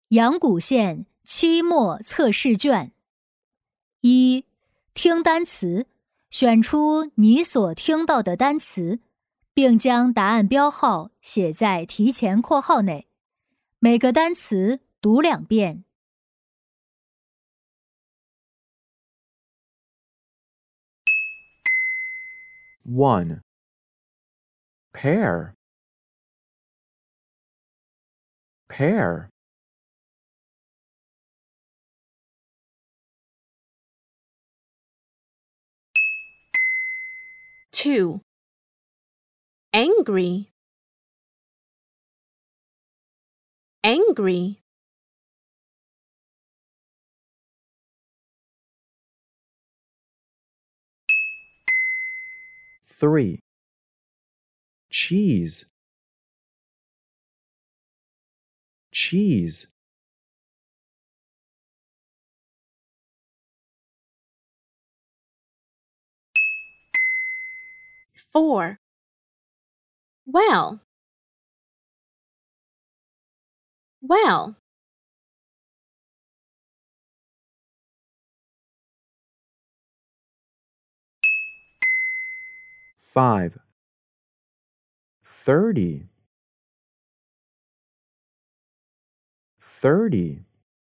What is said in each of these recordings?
阳谷县期末测试卷。1. 听单词，选出你所听到的单词，并将答案标号写在提前括号内。每个单词读2遍。 1. Pear. Pear. 2. Angry. Angry. 3. Cheese. Cheese. 4. Well. Well. 5. 30. 30.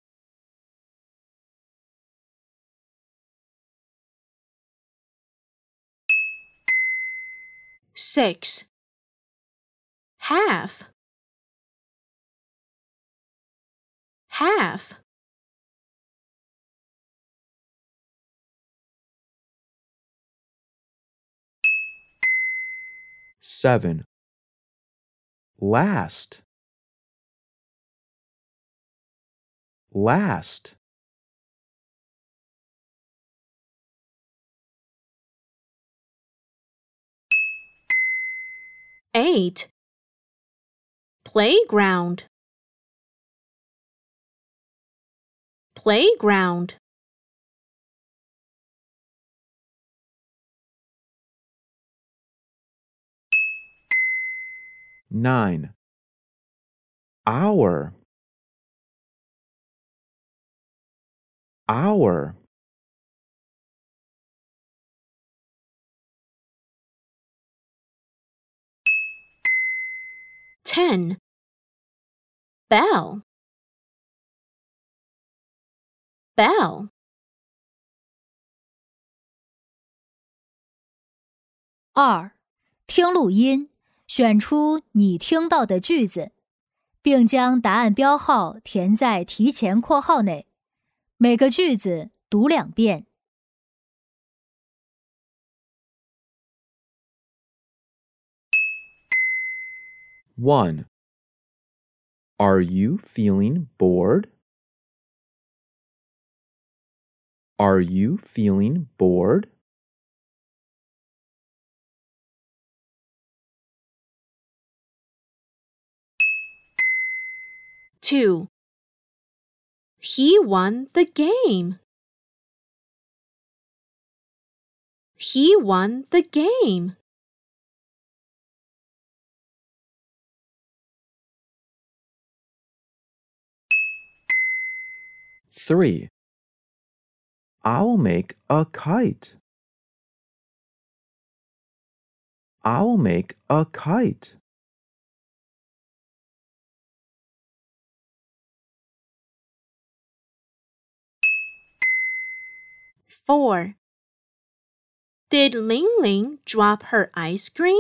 6. Half. Half. 7. Last. Last. 8. Playground. Playground. 9. Hour. Hour. 10. Bell. Bell. 2. 听录音，选出你听到的句子，并将答案标号填在提前括号内。每个句子读2遍。 1. Are you feeling bored? Are you feeling bored? 2. He won the game. He won the game. 3. I'll make a kite. I'll make a kite. 4. Did Ling Ling drop her ice cream?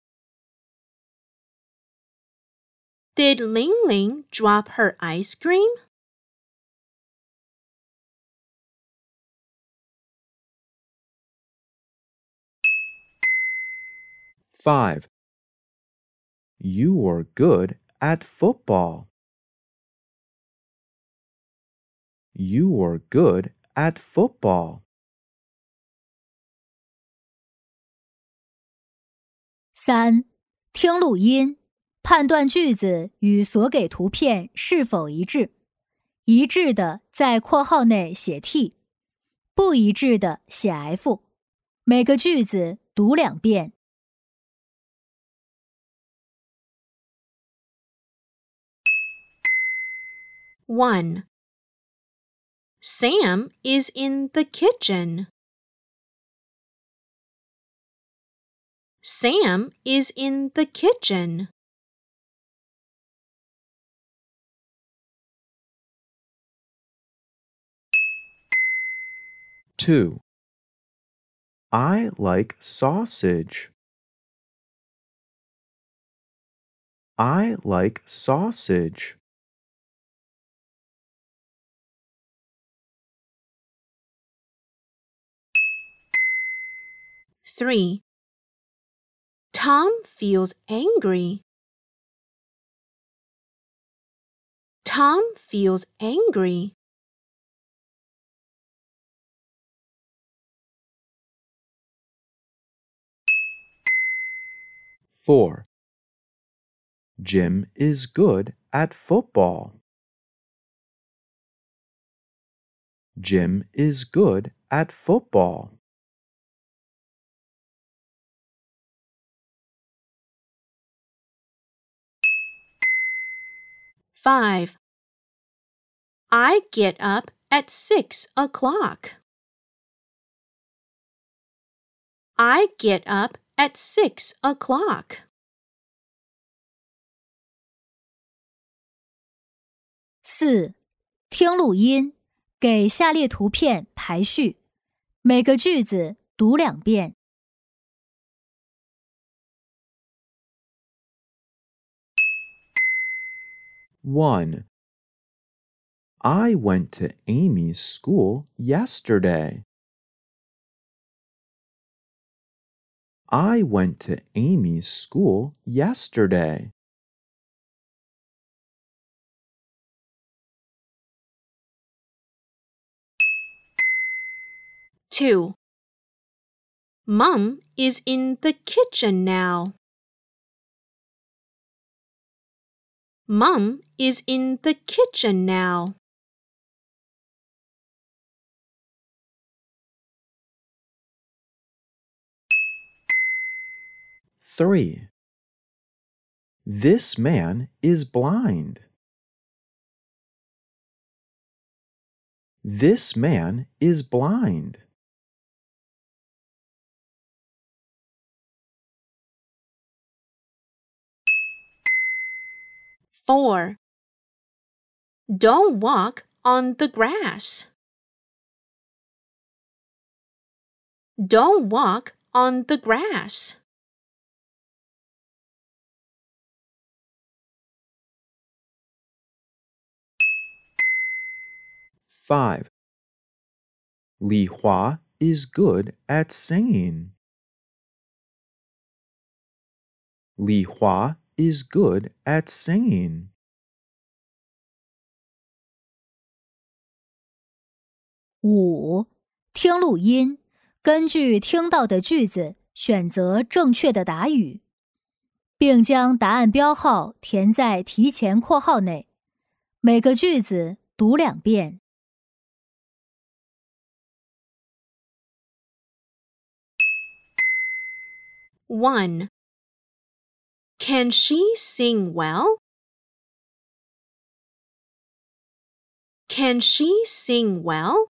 Did Ling Ling drop her ice cream? 5. You were good at football. You were good at football. 3. 听录音，判断句子与所给图片是否一致。一致的在括号内写 T， 不一致的写 F。每个句子读2遍。 1. Sam is in the kitchen. Sam is in the kitchen. 2. I like sausage. I like sausage. 3. Tom feels angry. Tom feels angry. 4. Jim is good at football. Jim is good at football. 5. I get up at 6 o'clock. I get up at 6 o'clock. 4. 听录音，给下列图片排序，每个句子读2遍。 1. I went to Amy's school yesterday. I went to Amy's school yesterday. 2. Mom is in the kitchen now. Mom is in the kitchen now. 3. This man is blind. This man is blind. 4. Don't walk on the grass. Don't walk on the grass. 5. Li Hua is good at singing. Li Hua is good at singing. 5. 听录音，根据听到的句子选择正确的答语，并将答案标号填在提前括号内。每个句子读2遍。 1. Can she sing well? Can she sing well?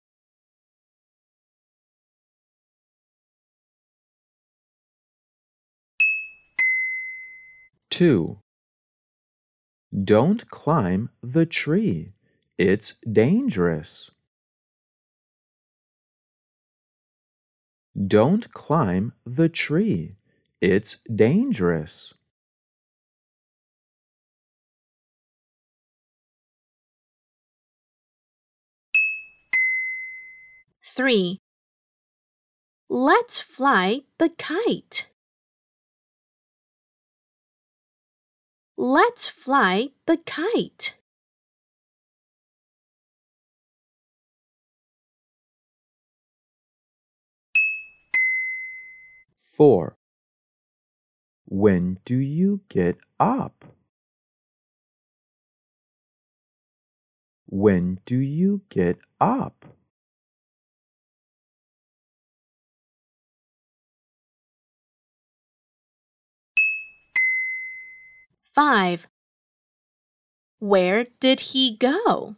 2. Don't climb the tree. It's dangerous. Don't climb the tree. It's dangerous. 3. Let's fly the kite. Let's fly the kite. 4. When do you get up? When do you get up? 5. Where did he go?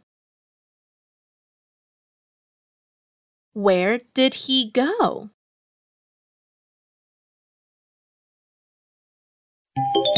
Where did he go?